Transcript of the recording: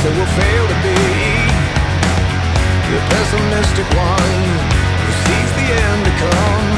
so we'll fail to be the pessimistic one who sees the end to come.